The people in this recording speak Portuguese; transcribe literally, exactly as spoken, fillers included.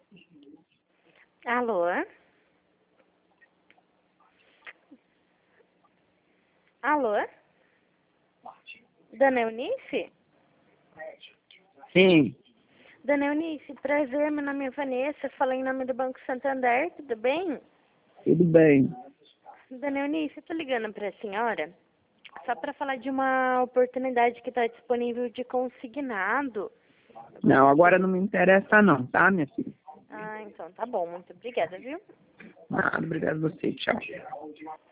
Alô? Alô? Dona Eunice? Sim, Dona Eunice, prazer, meu nome é Vanessa, falo em nome do Banco Santander, tudo bem? tudo bem. Dona Eunice, eu tô ligando para a senhora só para falar de uma oportunidade que está disponível de consignado. Não, agora não me interessa não, tá, minha filha? Ah, então tá bom, muito obrigada, viu? Nada, obrigado a você, tchau.